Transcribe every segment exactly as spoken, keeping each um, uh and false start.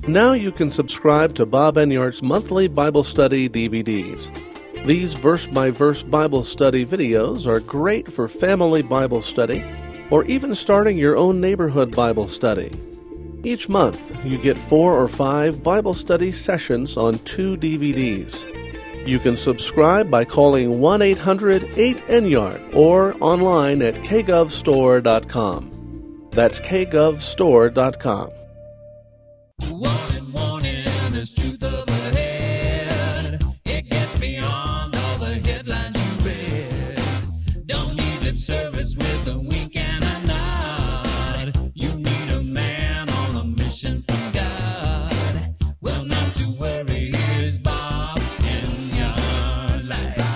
Now you can subscribe to Bob Enyart's monthly Bible study D V Ds. These verse-by-verse Bible study videos are great for family Bible study or even starting your own neighborhood Bible study. Each month, you get four or five Bible study sessions on two D V Ds. You can subscribe by calling one eight hundred eight Enyart or online at k gov store dot com. That's k gov store dot com. Warning, warning, there's truth up ahead. It gets beyond all the headlines you read. Don't need lip service with a wink and a nod. You need a man on a mission from God. Well, not to worry, here's Bob Enyart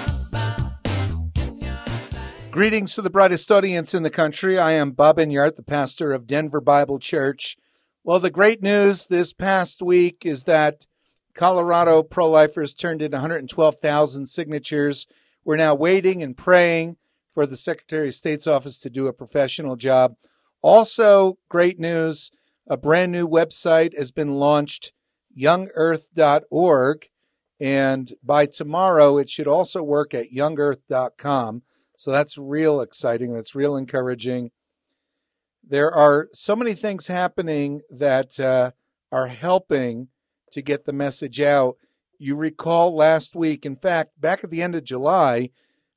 Live. Greetings to the brightest audience in the country. I am Bob Enyart, the pastor of Denver Bible Church. Well, the great news this past week is that Colorado pro-lifers turned in one hundred twelve thousand signatures. We're now waiting and praying for the Secretary of State's office to do a professional job. Also, great news, a brand new website has been launched, young earth dot org, and by tomorrow it should also work at young earth dot com. So that's real exciting. That's real encouraging. There are so many things happening that uh, are helping to get the message out. You recall last week, in fact, back at the end of July,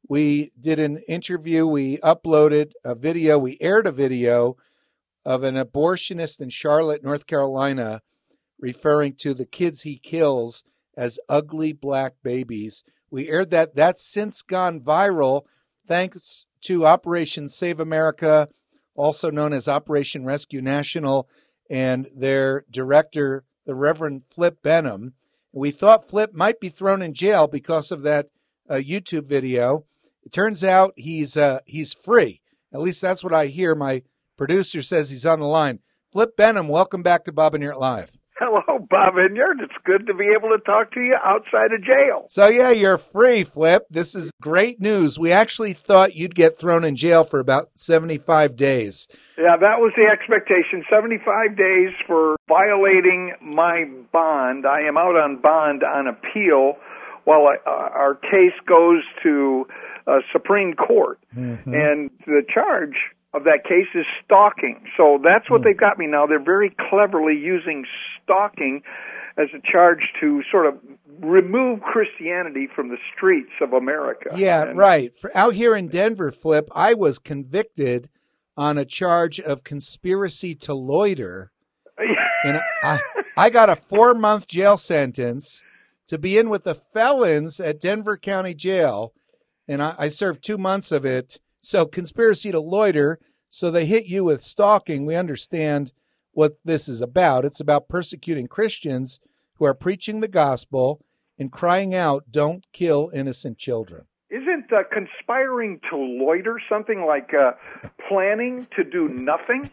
we did an interview. We uploaded a video. We aired a video of an abortionist in Charlotte, North Carolina, referring to the kids he kills as ugly black babies. We aired that. That's since gone viral thanks to Operation Save America, also known as Operation Rescue National, and their director, the Reverend Flip Benham. We thought Flip might be thrown in jail because of that uh, YouTube video. It turns out he's uh, he's free. At least that's what I hear. My producer says he's on the line. Flip Benham, welcome back to Bob Enyart Live. Hello, Bob Enyart. It's good to be able to talk to you outside of jail. So, yeah, you're free, Flip. This is great news. We actually thought you'd get thrown in jail for about seventy-five days. Yeah, that was the expectation, seventy-five days for violating my bond. I am out on bond on appeal while I, uh, our case goes to uh, Supreme Court. Mm-hmm. And the charge of that case is stalking. So that's what they've got me now. They're very cleverly using stalking as a charge to sort of remove Christianity from the streets of America. Yeah, and, right. For out here in Denver, Flip, I was convicted on a charge of conspiracy to loiter. And I, I got a four-month jail sentence to be in with the felons at Denver County Jail, and I, I served two months of it. So conspiracy to loiter, so they hit you with stalking. We understand what this is about. It's about persecuting Christians who are preaching the gospel and crying out, don't kill innocent children. Isn't uh, conspiring to loiter something like uh, planning to do nothing?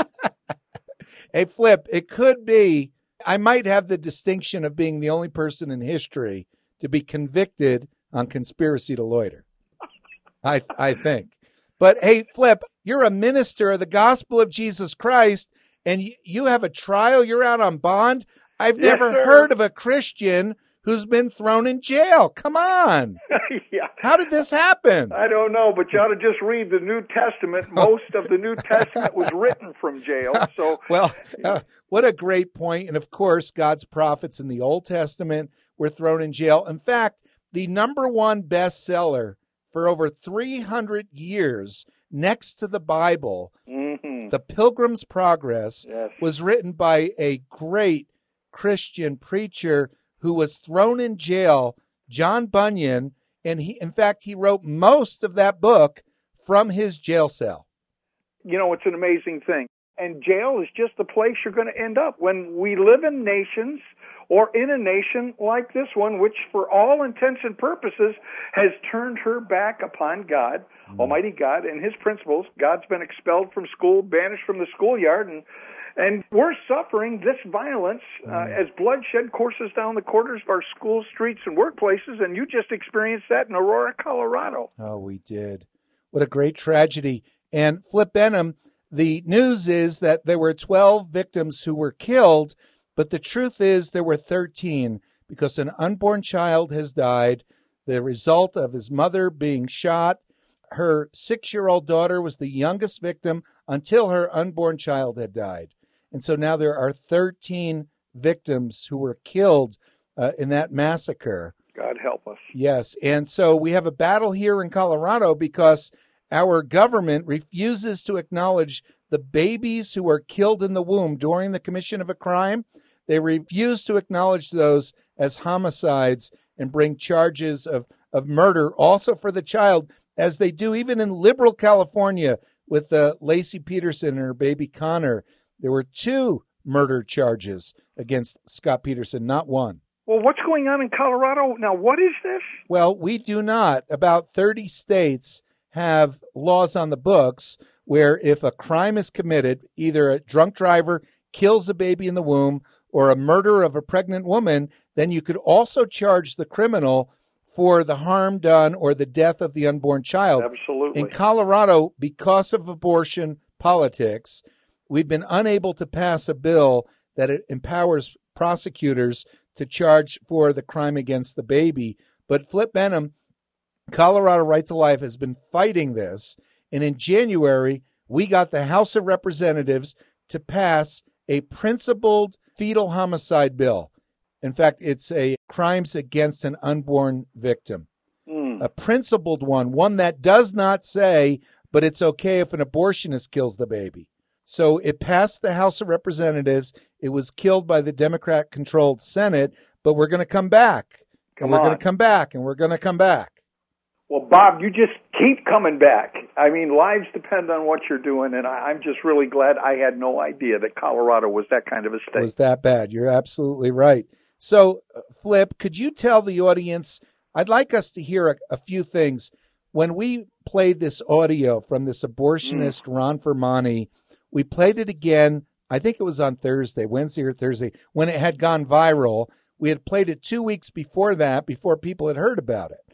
Hey, Flip, it could be. I might have the distinction of being the only person in history to be convicted on conspiracy to loiter. I I think. But, hey, Flip, you're a minister of the gospel of Jesus Christ, and you, you have a trial. You're out on bond. I've Yes, never sir. heard of a Christian who's been thrown in jail. Come on. Yeah. How did this happen? I don't know, but you ought to just read the New Testament. Most of the New Testament was written from jail. So, Well, uh, what a great point. And, of course, God's prophets in the Old Testament were thrown in jail. In fact, the number one bestseller for over three hundred years, next to the Bible, mm-hmm. The Pilgrim's Progress, Yes. was written by a great Christian preacher who was thrown in jail, John Bunyan, and he, in fact, he wrote most of that book from his jail cell. You know, it's an amazing thing. And jail is just the place you're going to end up. When we live in nations or in a nation like this one, which for all intents and purposes has turned her back upon God, mm. Almighty God, and his principles. God's been expelled from school, banished from the schoolyard, and and we're suffering this violence uh, mm. as bloodshed courses down the corridors of our schools, streets, and workplaces, and you just experienced that in Aurora, Colorado. Oh, we did. What a great tragedy. And Flip Benham, the news is that there were twelve victims who were killed, But the truth is there were thirteen because an unborn child has died, the result of his mother being shot. Her six-year-old daughter was the youngest victim until her unborn child had died. And so now there are thirteen victims who were killed uh, in that massacre. God help us. Yes. And so we have a battle here in Colorado because our government refuses to acknowledge the babies who are killed in the womb during the commission of a crime. They refuse to acknowledge those as homicides and bring charges of, of murder also for the child, as they do even in liberal California with uh, Lacey Peterson and her baby Connor. There were two murder charges against Scott Peterson, not one. Well, what's going on in Colorado? Now, what is this? Well, we do not. About thirty states have laws on the books where if a crime is committed, either a drunk driver kills a baby in the womb or a murder of a pregnant woman, then you could also charge the criminal for the harm done or the death of the unborn child. Absolutely. In Colorado, because of abortion politics, we've been unable to pass a bill that it empowers prosecutors to charge for the crime against the baby. But Flip Benham, Colorado Right to Life, has been fighting this. And in January, we got the House of Representatives to pass a principled fetal homicide bill. In fact, it's a crimes against an unborn victim. Mm. A principled one, one that does not say, but it's okay if an abortionist kills the baby. So it passed the House of Representatives. It was killed by the Democrat-controlled Senate, but we're going to come back. Come and we're on. going to come back, and we're going to come back. Well, Bob, you just keep coming back. I mean, lives depend on what you're doing, and I, I'm just really glad I had no idea that Colorado was that kind of a state. It was that bad. You're absolutely right. So, Flip, could you tell the audience, I'd like us to hear a, a few things. When we played this audio from this abortionist, mm. Ron Fermani, we played it again, I think it was on Thursday, Wednesday or Thursday, when it had gone viral. We had played it two weeks before that, before people had heard about it.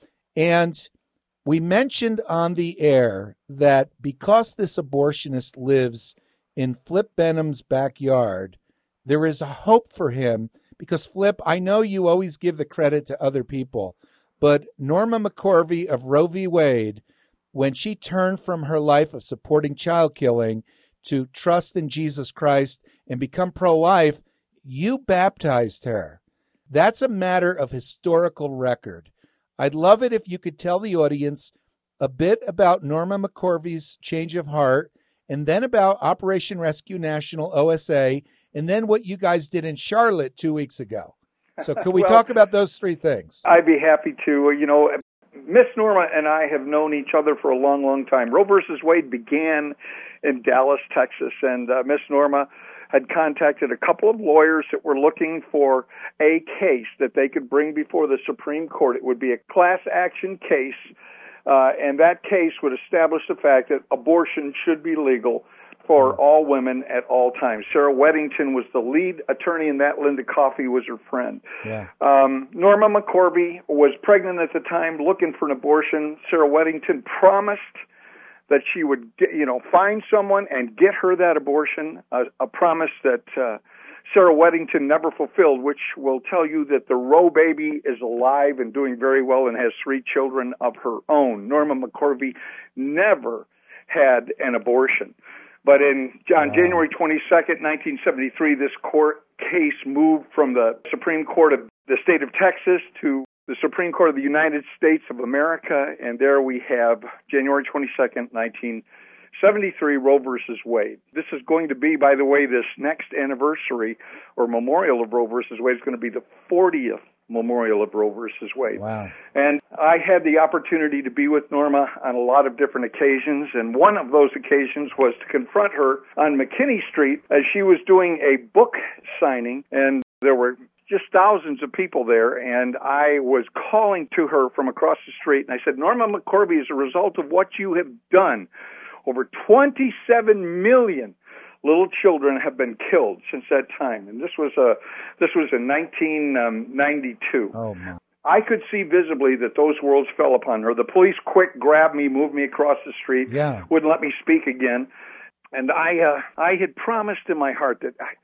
And we mentioned on the air that because this abortionist lives in Flip Benham's backyard, there is a hope for him. Because, Flip, I know you always give the credit to other people, but Norma McCorvey of Roe v. Wade, when she turned from her life of supporting child killing to trust in Jesus Christ and become pro-life, you baptized her. That's a matter of historical record. I'd love it if you could tell the audience a bit about Norma McCorvey's change of heart, and then about Operation Rescue National, O S A, and then what you guys did in Charlotte two weeks ago. So could we well, talk about those three things? I'd be happy to. You know, Miss Norma and I have known each other for a long, long time. Roe versus Wade began in Dallas, Texas, and uh, Miss Norma had contacted a couple of lawyers that were looking for a case that they could bring before the Supreme Court. It would be a class action case, uh, and that case would establish the fact that abortion should be legal for all women at all times. Sarah Weddington was the lead attorney in that. Linda Coffey was her friend. Yeah. Um, Norma McCorvey was pregnant at the time, looking for an abortion. Sarah Weddington promised that she would, get, you know, find someone and get her that abortion, a, a promise that uh, Sarah Weddington never fulfilled, which will tell you that the Roe baby is alive and doing very well and has three children of her own. Norma McCorvey never had an abortion. But in, on wow. January twenty-second, nineteen seventy-three, this court case moved from the Supreme Court of the state of Texas to the Supreme Court of the United States of America, and there we have January twenty-second, nineteen seventy-three, Roe versus Wade. This is going to be, by the way, this next anniversary or memorial of Roe versus Wade is going to be the fortieth memorial of Roe versus Wade. Wow. And I had the opportunity to be with Norma on a lot of different occasions, and one of those occasions was to confront her on McKinney Street as she was doing a book signing, and there were just thousands of people there, and I was calling to her from across the street, and I said, Norma McCorvey, as a result of what you have done, over twenty-seven million little children have been killed since that time, and this was a this was in nineteen ninety-two. Oh my! I could see visibly that those words fell upon her. The police quick grabbed me, moved me across the street, yeah. wouldn't let me speak again, and I uh, I had promised in my heart that I,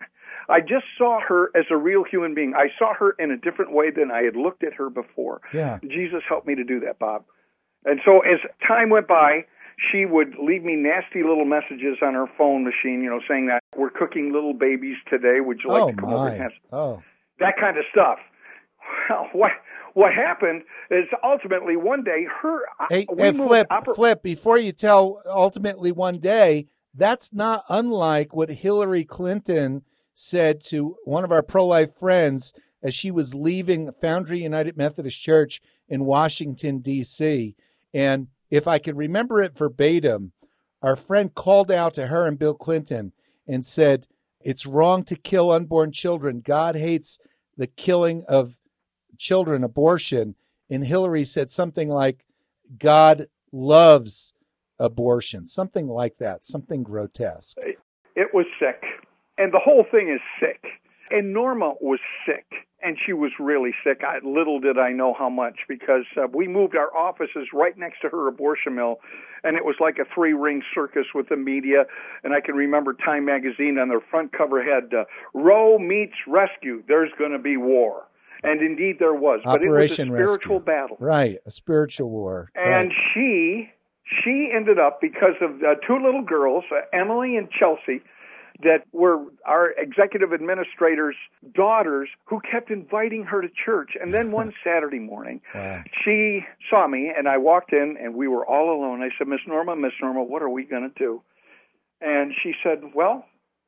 I just saw her as a real human being. I saw her in a different way than I had looked at her before. Yeah. Jesus helped me to do that, Bob. And so as time went by, she would leave me nasty little messages on her phone machine, you know, saying that we're cooking little babies today. Would you like Oh, to come over and my. have some? Oh. That kind of stuff. Well, what what happened is ultimately one day her Hey, we hey moved Flip, oper- Flip, before you tell ultimately one day, that's not unlike what Hillary Clinton said to one of our pro-life friends as she was leaving Foundry United Methodist Church in Washington, D C. And if I can remember it verbatim, our friend called out to her and Bill Clinton and said, it's wrong to kill unborn children. God hates the killing of children, abortion. And Hillary said something like, God loves abortion, something like that, something grotesque. It was sick. And the whole thing is sick. And Norma was sick. And she was really sick. I, little did I know how much, because uh, we moved our offices right next to her abortion mill, and it was like a three-ring circus with the media. And I can remember Time magazine on their front cover had, uh, Roe meets rescue, there's going to be war. And indeed there was. But Operation it was a spiritual Rescue. battle. Right, a spiritual war. And right. she she ended up, because of uh, two little girls, uh, Emily and Chelsea, that were our executive administrator's daughters, who kept inviting her to church. And then one Saturday morning, Wow. she saw me, and I walked in, and we were all alone. I said, Miss Norma, Miss Norma, what are we going to do? And she said, well,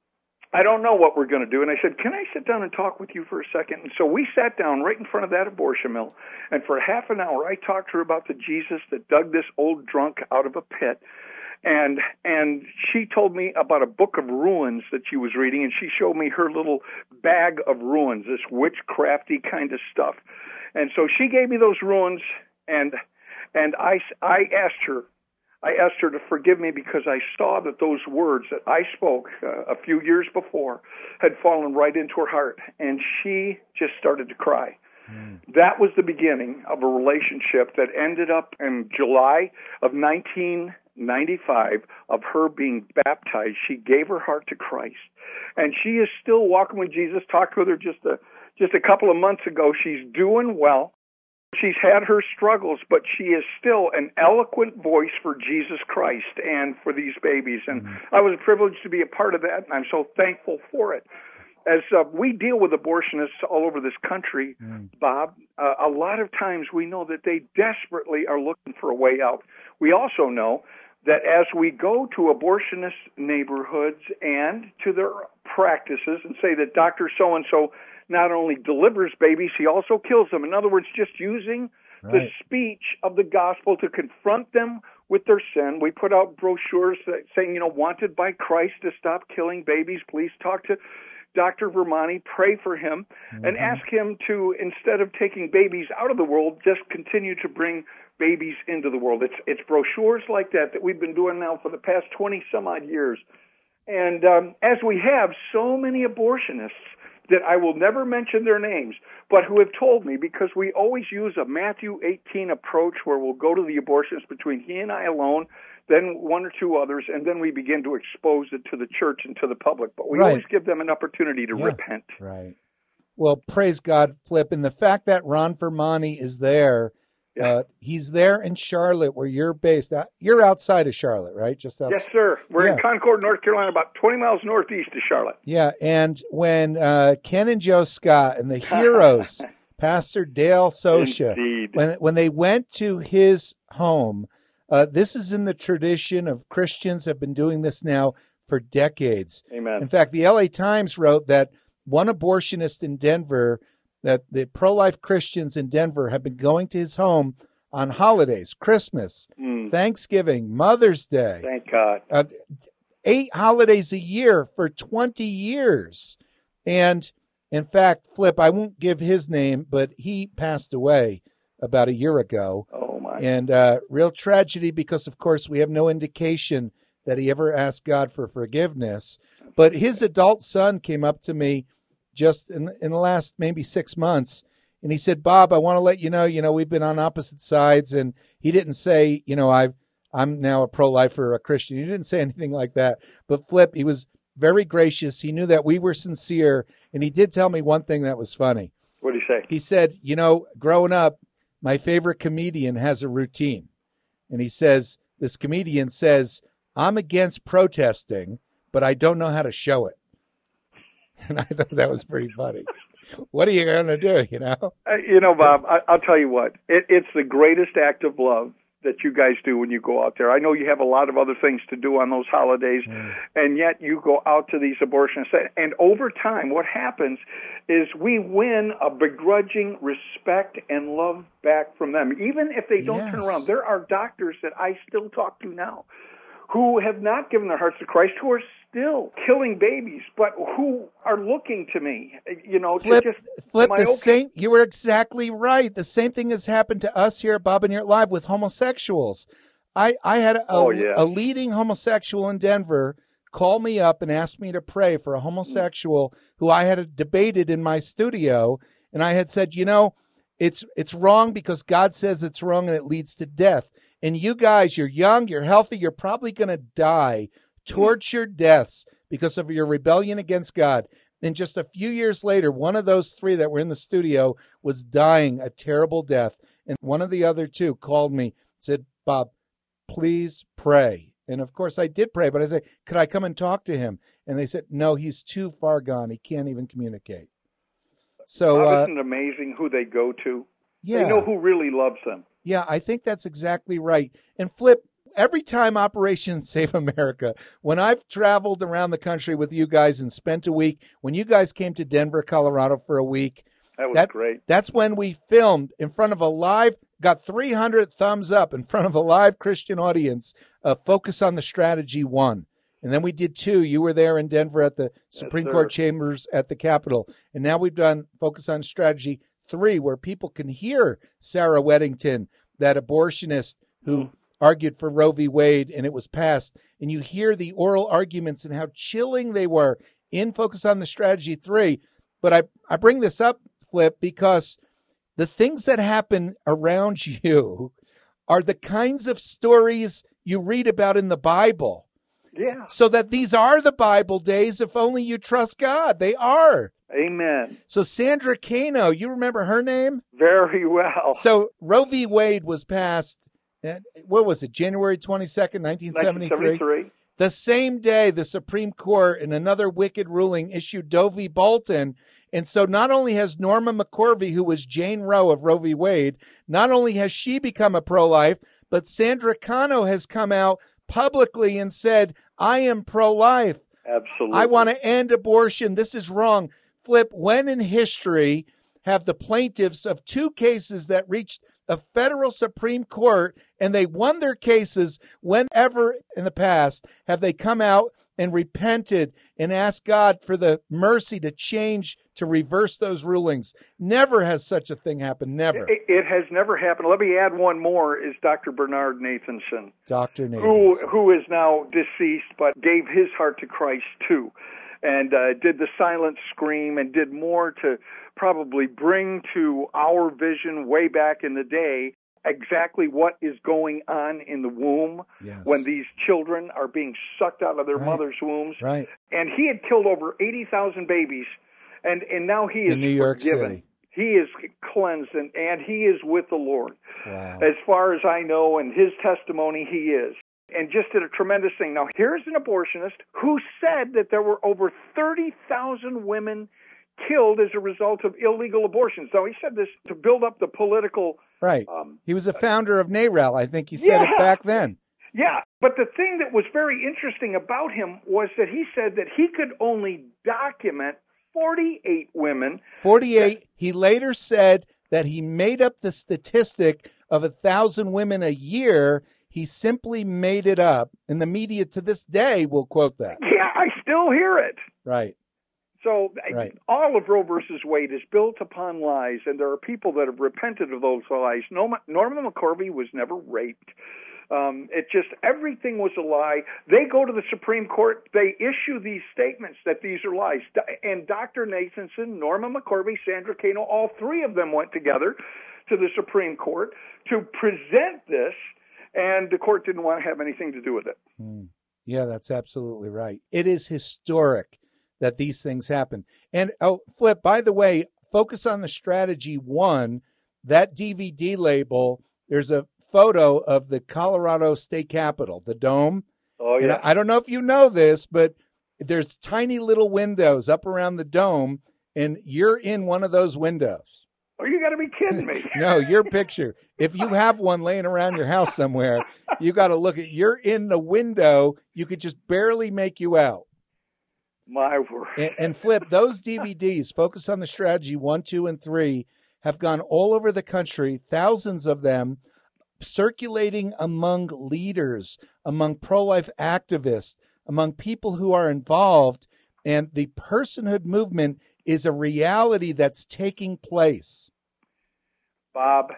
I don't know what we're going to do. And I said, can I sit down and talk with you for a second? And so we sat down right in front of that abortion mill, and for half an hour I talked to her about the Jesus that dug this old drunk out of a pit. And and she told me about a book of ruins that she was reading, and she showed me her little bag of ruins, this witchcrafty kind of stuff. And so she gave me those ruins, and and I, I asked her, I asked her to forgive me, because I saw that those words that I spoke uh, a few years before had fallen right into her heart, and she just started to cry. Mm. That was the beginning of a relationship that ended up in July of nineteen ninety-five of her being baptized. She gave her heart to Christ, and she is still walking with Jesus. Talked with her just a just a couple of months ago. She's doing well. She's had her struggles, but she is still an eloquent voice for Jesus Christ and for these babies. And mm-hmm. I was privileged to be a part of that, and I'm so thankful for it. As uh, we deal with abortionists all over this country, mm. Bob, uh, a lot of times we know that they desperately are looking for a way out. We also know that as we go to abortionist neighborhoods and to their practices and say that Doctor So-and-so not only delivers babies, he also kills them. In other words, just using right. the speech of the gospel to confront them with their sin. We put out brochures that saying, you know, wanted by Christ to stop killing babies. Please talk to Doctor Vermani, pray for him, mm-hmm. and ask him to, instead of taking babies out of the world, just continue to bring babies into the world. It's it's brochures like that that we've been doing now for the past twenty some odd years. And um, as we have so many abortionists that I will never mention their names, but who have told me, because we always use a Matthew eighteen approach where we'll go to the abortionist between he and I alone, then one or two others, and then we begin to expose it to the church and to the public. But we right. always give them an opportunity to yeah. repent. Right. Well, praise God, Flip. And the fact that Ron Vermani is there, yeah. uh, he's there in Charlotte where you're based. You're outside of Charlotte, right? Just outside. Yes, sir. We're yeah. in Concord, North Carolina, about twenty miles northeast of Charlotte. Yeah, and when uh, Ken and Joe Scott and the heroes, Pastor Dale Sosha, Indeed. when when they went to his home, uh, this is in the tradition of Christians have been doing this now for decades. Amen. In fact, the L A Times wrote that one abortionist in Denver, that the pro-life Christians in Denver have been going to his home on holidays, Christmas, mm. Thanksgiving, Mother's Day. Thank God. Uh, eight holidays a year for twenty years. And in fact, Flip, I won't give his name, but he passed away about a year ago. Oh, my. And uh, real tragedy because, of course, we have no indication that he ever asked God for forgiveness. But his adult son came up to me just in, in the last maybe six months, and he said, Bob, I want to let you know, you know, we've been on opposite sides. And he didn't say, you know, I've, I'm now a pro-lifer or a Christian. He didn't say anything like that. But Flip, he was very gracious. He knew that we were sincere, and he did tell me one thing that was funny. What did he say? He said, you know, growing up, my favorite comedian has a routine. And he says, this comedian says, I'm against protesting, but I don't know how to show it. And I thought that was pretty funny. What are you going to do, you know? Uh, you know, Bob, I, I'll tell you what. It, it's the greatest act of love that you guys do when you go out there. I know you have a lot of other things to do on those holidays, mm. and yet you go out to these abortion centers. And over time, what happens is we win a begrudging respect and love back from them. Even if they don't yes. turn around, there are doctors that I still talk to now who have not given their hearts to Christ, who are still killing babies, but who are looking to me, you know, Flip, to just... Flip, the okay? same, you were exactly right. The same thing has happened to us here at Bob and Yurt Live with homosexuals. I, I had a, oh, yeah. a leading homosexual in Denver call me up and ask me to pray for a homosexual who I had debated in my studio, and I had said, you know, it's it's wrong because God says it's wrong and it leads to death. And you guys, you're young, you're healthy, you're probably going to die torture deaths because of your rebellion against God. And just a few years later, one of those three that were in the studio was dying a terrible death. And one of the other two called me, said, Bob, please pray. And of course I did pray, but I said, could I come and talk to him? And they said, no, he's too far gone. He can't even communicate. So Bob, uh, isn't it amazing who they go to? Yeah. They know who really loves them. Yeah, I think that's exactly right. And Flip, every time Operation Save America, when I've traveled around the country with you guys and spent a week, when you guys came to Denver, Colorado for a week, that was that, great. That's when we filmed in front of a live, got three hundred thumbs up in front of a live Christian audience, uh, Focus on the Strategy one. And then we did two. You were there in Denver at the Supreme yes, Court chambers at the Capitol. And now we've done Focus on Strategy three, where people can hear Sarah Weddington, that abortionist who mm. argued for Roe v. Wade, and it was passed. And you hear the oral arguments and how chilling they were in Focus on the Strategy three. But I, I bring this up, Flip, because the things that happen around you are the kinds of stories you read about in the Bible. Yeah. So that these are the Bible days if only you trust God. They are. Amen. So Sandra Cano, you remember her name? Very well. So Roe v. Wade was passed, what was it, January twenty-second, nineteen seventy-three? nineteen seventy-three. The same day, the Supreme Court, in another wicked ruling, issued Doe v. Bolton. And so not only has Norma McCorvey, who was Jane Roe of Roe v. Wade, not only has she become a pro-life, but Sandra Cano has come out publicly and said, I am pro-life. Absolutely. I want to end abortion. This is wrong. Flip, when in history have the plaintiffs of two cases that reached a federal Supreme Court and they won their cases, whenever in the past have they come out and repented and asked God for the mercy to change, to reverse those rulings? Never has such a thing happened. Never. It, it has never happened. Let me add one more, is Doctor Bernard Nathanson. Doctor Nathanson. Who, who is now deceased, but gave his heart to Christ too. And uh, did the silent scream and did more to probably bring to our vision way back in the day exactly what is going on in the womb yes. when these children are being sucked out of their right. mother's wombs. Right. And he had killed over eighty thousand babies, and, and now he is in New York forgiven. City. He is cleansed, and, and he is with the Lord. Wow. As far as I know, and his testimony, he is. And just did a tremendous thing. Now, here's an abortionist who said that there were over thirty thousand women killed as a result of illegal abortions. Now, he said this to build up the political... Right. Um, he was a founder of NARAL. I think he said yeah. it back then. Yeah. But the thing that was very interesting about him was that he said that he could only document forty-eight women. forty-eight. That, he later said that he made up the statistic of a thousand women a year. He simply made it up, and the media to this day will quote that. Yeah, I still hear it. Right. So right. all of Roe versus Wade is built upon lies, and there are people that have repented of those lies. Norma, Norma McCorvey was never raped. Um, it just, everything was a lie. They go to the Supreme Court. They issue these statements that these are lies. And Doctor Nathanson, Norma McCorvey, Sandra Cano, all three of them went together to the Supreme Court to present this. And the court didn't want to have anything to do with it. Hmm. Yeah, that's absolutely right. It is historic that these things happen. And, oh, Flip, by the way, Focus on the Strategy one, that D V D label, there's a photo of the Colorado State Capitol, the dome. Oh, yeah. And I, I don't know if you know this, but there's tiny little windows up around the dome, and you're in one of those windows. Oh, you got to be kidding me. No, your picture. If you have one laying around your house somewhere, you got to look at, you're in the window. You could just barely make you out. My word. And, and Flip, those D V Ds, Focus on the Strategy one, two, and three, have gone all over the country, thousands of them, circulating among leaders, among pro-life activists, among people who are involved. And the personhood movement is a reality that's taking place. Bob,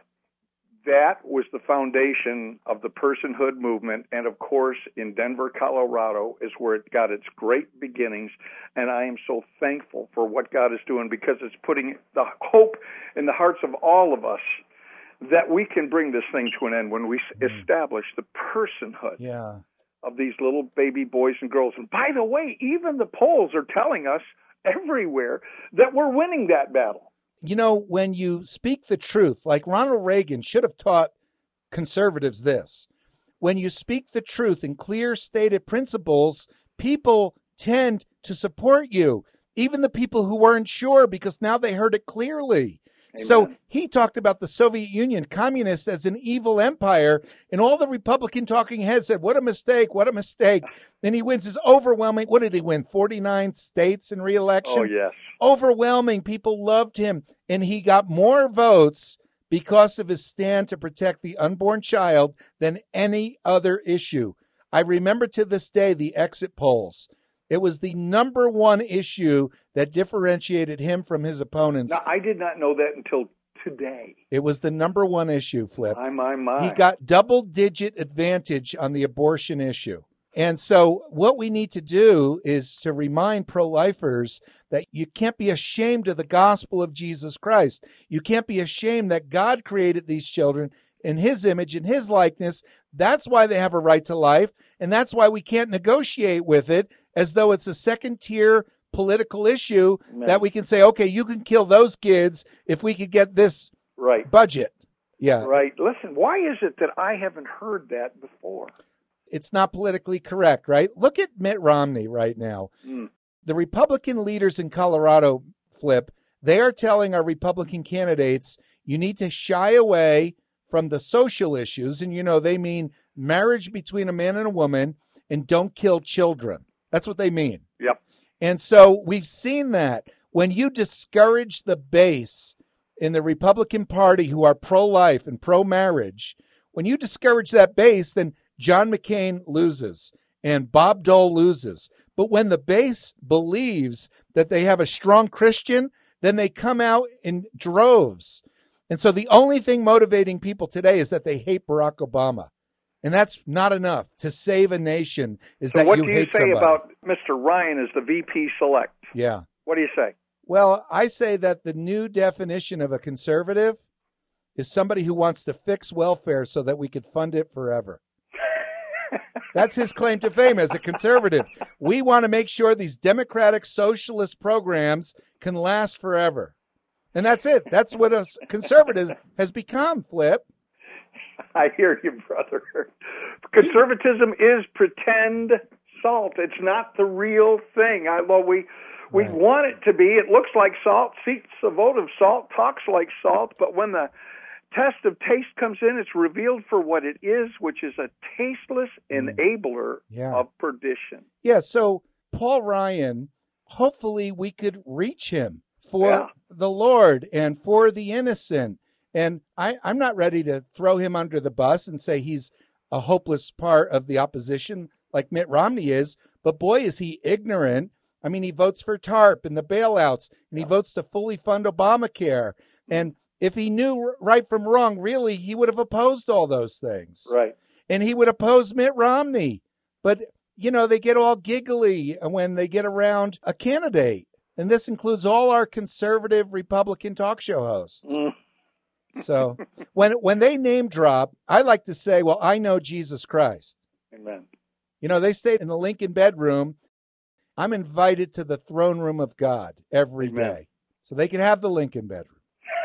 that was the foundation of the personhood movement. And of course, in Denver, Colorado is where it got its great beginnings. And I am so thankful for what God is doing, because it's putting the hope in the hearts of all of us that we can bring this thing to an end when we mm. establish the personhood yeah. of these little baby boys and girls. And by the way, even the polls are telling us everywhere that we're winning that battle. You know, when you speak the truth, like Ronald Reagan should have taught conservatives this. When you speak the truth in clear stated principles, people tend to support you, even the people who weren't sure, because now they heard it clearly. Amen. So he talked about the Soviet Union, communist, as an evil empire, and all the Republican talking heads said, what a mistake, what a mistake. Then he wins his overwhelming, what did he win, forty-nine states in re-election? Oh, yes. Overwhelming. People loved him, and he got more votes because of his stand to protect the unborn child than any other issue. I remember to this day the exit polls. It was the number one issue that differentiated him from his opponents. Now, I did not know that until today. It was the number one issue, Flip. My, my, my. He got double-digit advantage on the abortion issue. And so what we need to do is to remind pro-lifers that you can't be ashamed of the gospel of Jesus Christ. You can't be ashamed that God created these children in his image, in his likeness. That's why they have a right to life, and that's why we can't negotiate with it as though it's a second-tier political issue. Amen. That we can say, okay, you can kill those kids if we could get this right budget. Yeah. Right. Listen, why is it that I haven't heard that before? It's not politically correct, right? Look at Mitt Romney right now. Mm. The Republican leaders in Colorado, Flip, they are telling our Republican candidates, you need to shy away from the social issues. And, you know, they mean marriage between a man and a woman, and don't kill children. That's what they mean. Yep. And so we've seen that when you discourage the base in the Republican Party who are pro-life and pro-marriage, when you discourage that base, then John McCain loses and Bob Dole loses. But when the base believes that they have a strong Christian, then they come out in droves. And so the only thing motivating people today is that they hate Barack Obama. And that's not enough to save a nation, is so that you you hate somebody. What do you say about Mister Ryan as the V P select? Yeah. What do you say? Well, I say that the new definition of a conservative is somebody who wants to fix welfare so that we could fund it forever. That's his claim to fame as a conservative. We want to make sure these democratic socialist programs can last forever. And that's it. That's what a conservative has become, Flip. I hear you, brother. Conservatism is pretend salt. It's not the real thing. I, well, we we right. want it to be. It looks like salt, seeks a vote of salt, talks like salt, but when the test of taste comes in, it's revealed for what it is, which is a tasteless enabler yeah. of perdition. Yeah, so Paul Ryan, hopefully we could reach him for yeah. the Lord and for the innocent. And I, I'm not ready to throw him under the bus and say he's a hopeless part of the opposition like Mitt Romney is, but boy, is he ignorant. I mean, he votes for TARP and the bailouts, and he votes to fully fund Obamacare. And if he knew right from wrong, really, he would have opposed all those things. Right. And he would oppose Mitt Romney. But, you know, they get all giggly when they get around a candidate. And this includes all our conservative Republican talk show hosts. Mm. So when when they name drop, I like to say, well, I know Jesus Christ. Amen. You know, they stayed in the Lincoln bedroom. I'm invited to the throne room of God every Amen. day. So they can have the Lincoln bedroom.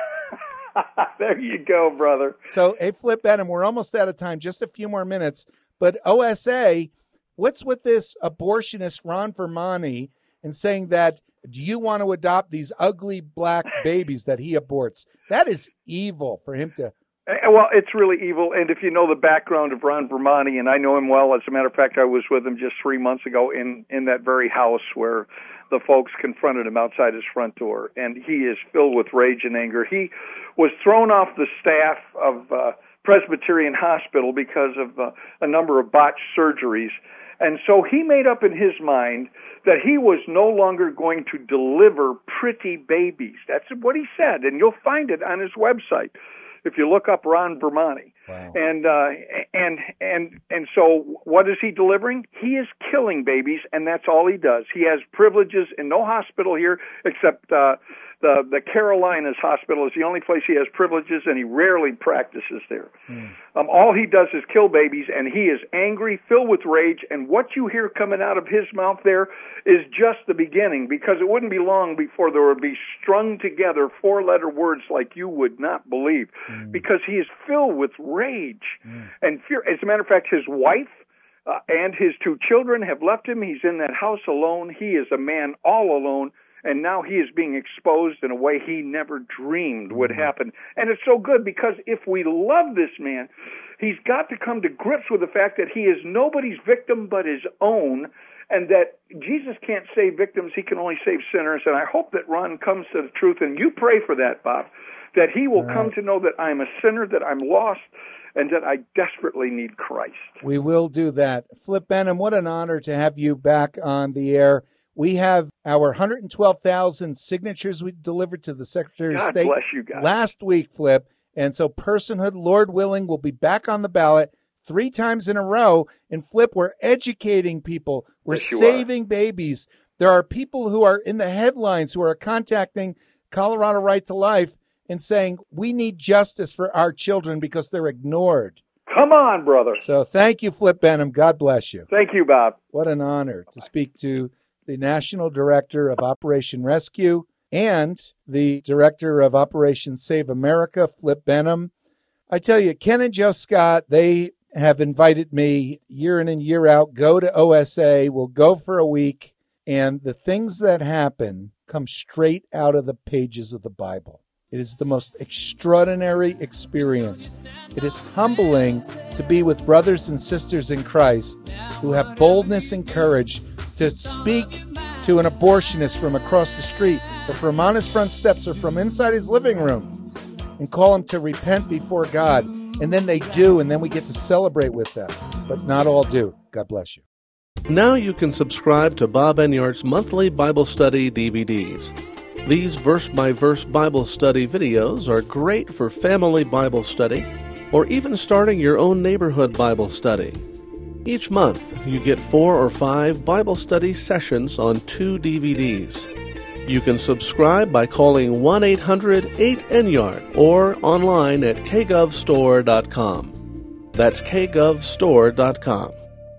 There you go, brother. So, hey, Flip Benham, we're almost out of time, just a few more minutes. But O S A, what's with this abortionist Ron Vermani and saying that, do you want to adopt these ugly black babies that he aborts? That is evil for him to... Well, it's really evil, and if you know the background of Ron Vermani, and I know him well, as a matter of fact, I was with him just three months ago in, in that very house where the folks confronted him outside his front door, and he is filled with rage and anger. He was thrown off the staff of uh, Presbyterian Hospital because of uh, a number of botched surgeries, and so he made up in his mind that he was no longer going to deliver pretty babies. That's what he said, and you'll find it on his website if you look up Ron Vermani. Wow. And uh, and and and so what is he delivering? He is killing babies, and that's all he does. He has privileges in no hospital here except uh, the the Carolinas Hospital is the only place he has privileges, and he rarely practices there. Mm. Um, all he does is kill babies, and he is angry, filled with rage, and what you hear coming out of his mouth there is just the beginning, because it wouldn't be long before there would be strung together four-letter words like you would not believe, mm. because he is filled with rage mm. and fear. As a matter of fact, his wife uh, and his two children have left him. He's in that house alone. He is a man all alone. And now he is being exposed in a way he never dreamed would happen. And it's so good because if we love this man, he's got to come to grips with the fact that he is nobody's victim but his own, and that Jesus can't save victims, he can only save sinners. And I hope that Ron comes to the truth, and you pray for that, Bob, that he will right. come to know that I'm a sinner, that I'm lost, and that I desperately need Christ. We will do that. Flip Benham, what an honor to have you back on the air. We have our one hundred twelve thousand signatures we delivered to the Secretary God of State bless you guys. last week, Flip. And so personhood, Lord willing, will be back on the ballot three times in a row. And Flip, we're educating people. We're yes, saving babies. There are people who are in the headlines who are contacting Colorado Right to Life and saying, we need justice for our children because they're ignored. Come on, brother. So thank you, Flip Benham. God bless you. Thank you, Bob. What an honor to speak to the National Director of Operation Rescue and the Director of Operation Save America, Flip Benham. I tell you, Ken and Joe Scott, they have invited me year in and year out, go to O S A, we'll go for a week, and the things that happen come straight out of the pages of the Bible. It is the most extraordinary experience. It is humbling to be with brothers and sisters in Christ who have boldness and courage to speak to an abortionist from across the street or from on his front steps or from inside his living room and call him to repent before God. And then they do, and then we get to celebrate with them. But not all do. God bless you. Now you can subscribe to Bob Enyart's monthly Bible study D V Ds. These verse-by-verse Bible study videos are great for family Bible study or even starting your own neighborhood Bible study. Each month, you get four or five Bible study sessions on two D V Ds. You can subscribe by calling one eight hundred eight Enyart or online at k gov store dot com. That's k gov store dot com.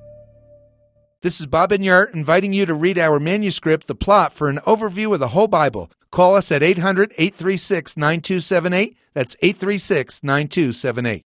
This is Bob Enyart inviting you to read our manuscript, The Plot, for an overview of the whole Bible. Call us at eight hundred eight three six nine two seven eight. That's eight three six nine two seven eight.